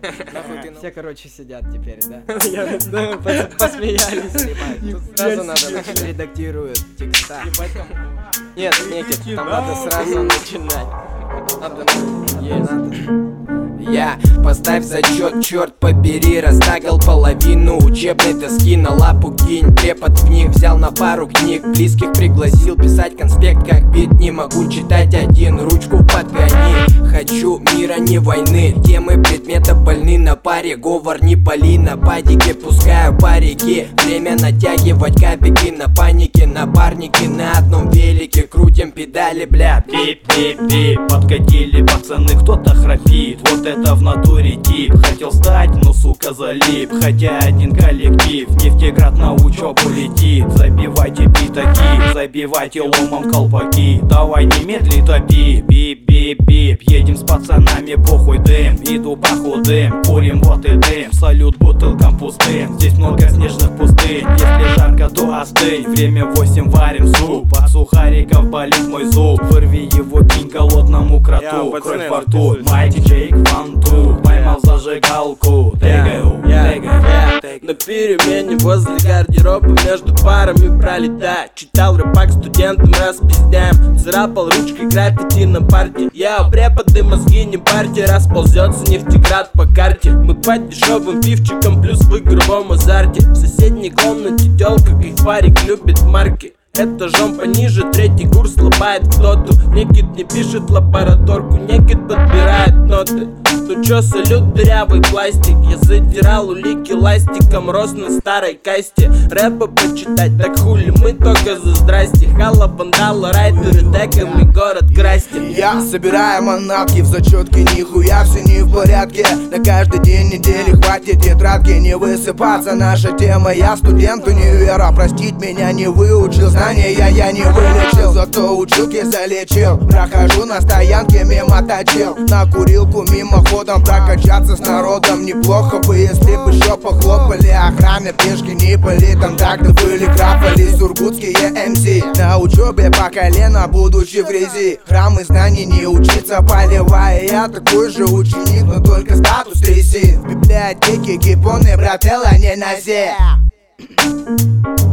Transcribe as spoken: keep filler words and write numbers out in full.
Все, короче, сидят теперь, да? Посмеялись. Тут сразу надо редактируют текста. Нет, Никит, там надо сразу начинать. Надо, есть. Я поставь зачет, черт побери, растагал половину учебной доски, на лапу кинь, препод в них взял на пару книг, близких пригласил писать конспект как бит, не могу читать один, ручку подгони. Хочу мира, не войны, темы предмета больны, на паре говор не пали, на падике пускаю парики, время натягивать капики, на панике напарники, на одном велике крутим педали, бля. Пип-пип-пип, подкатили пацаны, кто-то храпит, вот это в натуре тип. Хотел стать, но сука залип, хотя один коллектив, Нефтеград на учебу летит. Забивайте битаки, забивайте ломом колпаки, давай немедли топи, бип-бип-бип. Едем с пацанами, похуй дым, иду по худым, курим вот и дым, салют бутылкам пустым. Здесь много снежных пустынь, если жарко, то остынь. Время восемь, варим суп, от сухариков болит мой зуб. Вырви его, кинь голодному кроту, кровь во рту. Майти Джейк, фанту, поймал зажигалку, тегаю, тегаю. На перемене возле гардероба между парами пролетать. Читал рэпак студентам, распиздяем, царапал ручкой граффити на парте. Я преподы, мозги не парьте, расползется Нефтеград по карте. Мы по дешевым пивчикам плюс в игровом азарте. В соседней комнате тёлка, кайфарик, любит марки. Этажом пониже, третий курс лобает кто-то. Никит не пишет лабораторку, Никит подбирает ноты. Ну чё, салют, дырявый пластик. Я затирал улики ластиком, рос на старой касте. Рэпа почитать, так хули, мы только за здрасте. Хала, вандала, райдеры, деками город красти. Я собираю манатки в зачетке, нихуя все не в порядке. На каждый день недели хватит тетрадки, не высыпаться наша тема. Я студент универа, простить меня не выучил, знания я не вылечил, зато училки залечил. Прохожу на стоянке мимо точил, на курилку мимоходом прокачаться с народом неплохо бы, если бы еще похлопали. Охрана пешки не были, там тогда были крапали сургутские эм си. На учебе по колено, будучи в грязи, храмы знаний не учиться поливая. Я такой же ученик, но только статус тряси. В библиотеке гипоны, брателла, не носи.